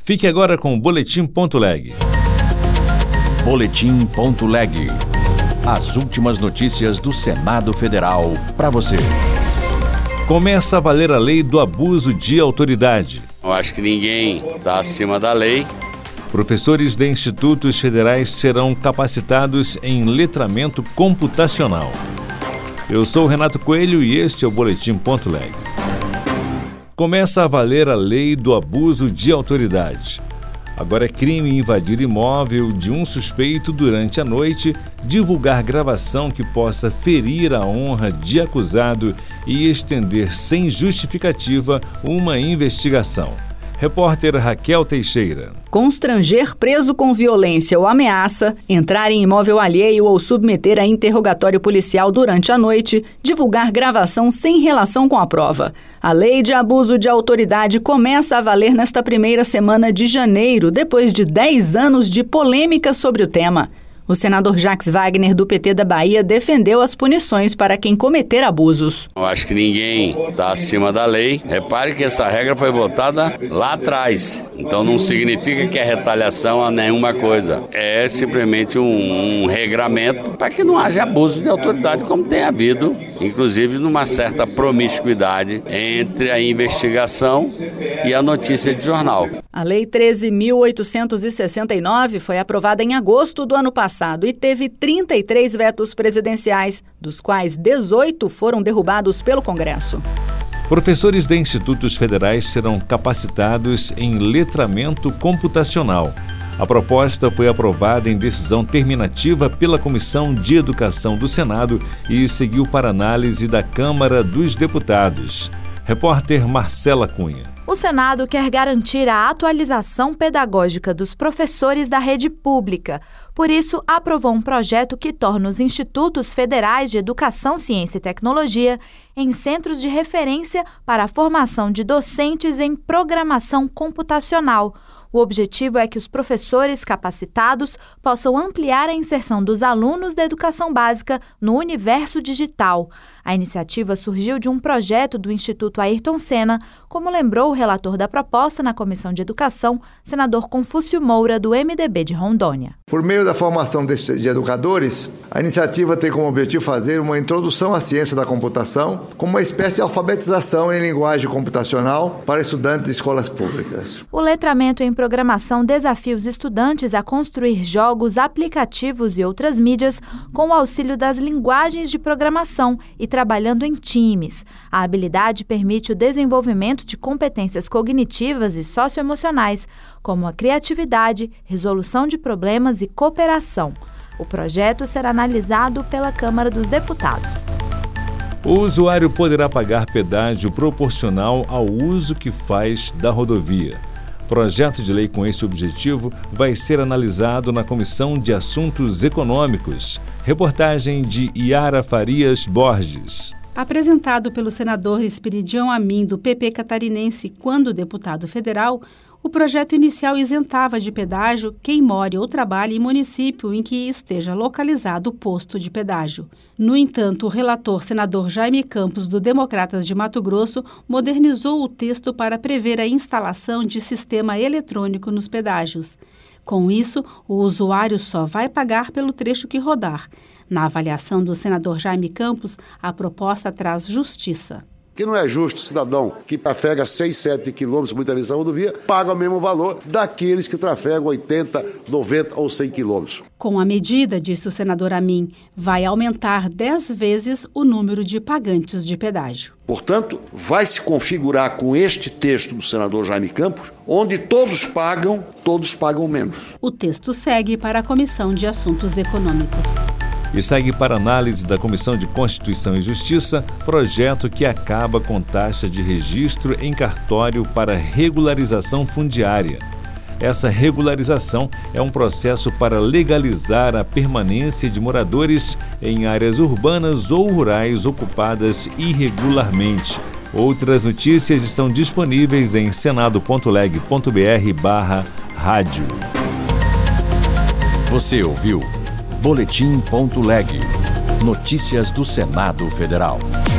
Fique agora com o Boletim.leg. Boletim.leg. As últimas notícias do Senado Federal para você. Começa a valer a lei do abuso de autoridade. Eu acho que ninguém está acima da lei. Professores de institutos federais serão capacitados em letramento computacional. Eu sou o Renato Coelho e este é o Boletim.leg. Começa a valer a lei do abuso de autoridade. Agora é crime invadir imóvel de um suspeito durante a noite, divulgar gravação que possa ferir a honra de acusado e estender sem justificativa uma investigação. Repórter Raquel Teixeira. Constranger preso com violência ou ameaça, entrar em imóvel alheio ou submeter a interrogatório policial durante a noite, divulgar gravação sem relação com a prova. A lei de abuso de autoridade começa a valer nesta primeira semana de janeiro, depois de 10 anos de polêmica sobre o tema. O senador Jacques Wagner, do PT da Bahia, defendeu as punições para quem cometer abusos. Eu acho que ninguém está acima da lei. Repare que essa regra foi votada lá atrás. Então não significa que é retaliação a nenhuma coisa. É simplesmente um regramento para que não haja abuso de autoridade, como tem havido, inclusive numa certa promiscuidade entre a investigação e a notícia de jornal. A Lei 13.869 foi aprovada em agosto do ano passado e teve 33 vetos presidenciais, dos quais 18 foram derrubados pelo Congresso. Professores de institutos federais serão capacitados em letramento computacional. A proposta foi aprovada em decisão terminativa pela Comissão de Educação do Senado e seguiu para análise da Câmara dos Deputados. Repórter Marcela Cunha. O Senado quer garantir a atualização pedagógica dos professores da rede pública. Por isso, aprovou um projeto que torna os Institutos Federais de Educação, Ciência e Tecnologia em centros de referência para a formação de docentes em programação computacional. O objetivo é que os professores capacitados possam ampliar a inserção dos alunos da educação básica no universo digital. A iniciativa surgiu de um projeto do Instituto Ayrton Senna, como lembrou o relator da proposta na Comissão de Educação, senador Confúcio Moura, do MDB de Rondônia. Por meio da formação de educadores, a iniciativa tem como objetivo fazer uma introdução à ciência da computação como uma espécie de alfabetização em linguagem computacional para estudantes de escolas públicas. O letramento em programação desafia os estudantes a construir jogos, aplicativos e outras mídias com o auxílio das linguagens de programação e trabalhando em times. A habilidade permite o desenvolvimento de competências cognitivas e socioemocionais, como a criatividade, resolução de problemas e cooperação. O projeto será analisado pela Câmara dos Deputados. O usuário poderá pagar pedágio proporcional ao uso que faz da rodovia. Projeto de lei com esse objetivo vai ser analisado na Comissão de Assuntos Econômicos. Reportagem de Iara Farias Borges. Apresentado pelo senador Espiridião Amin, do PP catarinense, quando deputado federal, o projeto inicial isentava de pedágio quem mora ou trabalha em município em que esteja localizado o posto de pedágio. No entanto, o relator senador Jaime Campos, do Democratas de Mato Grosso, modernizou o texto para prever a instalação de sistema eletrônico nos pedágios. Com isso, o usuário só vai pagar pelo trecho que rodar. Na avaliação do senador Jaime Campos, a proposta traz justiça. Que não é justo o cidadão que trafega 6, 7 quilômetros, muitas vezes a rodovia, paga o mesmo valor daqueles que trafegam 80, 90 ou 100 quilômetros. Com a medida, disse o senador Amin, vai aumentar 10 vezes o número de pagantes de pedágio. Portanto, vai se configurar com este texto do senador Jaime Campos, onde todos pagam menos. O texto segue para a Comissão de Assuntos Econômicos. E segue para análise da Comissão de Constituição e Justiça, projeto que acaba com taxa de registro em cartório para regularização fundiária. Essa regularização é um processo para legalizar a permanência de moradores em áreas urbanas ou rurais ocupadas irregularmente. Outras notícias estão disponíveis em senado.leg.br/rádio. Você ouviu Boletim.leg. Notícias do Senado Federal.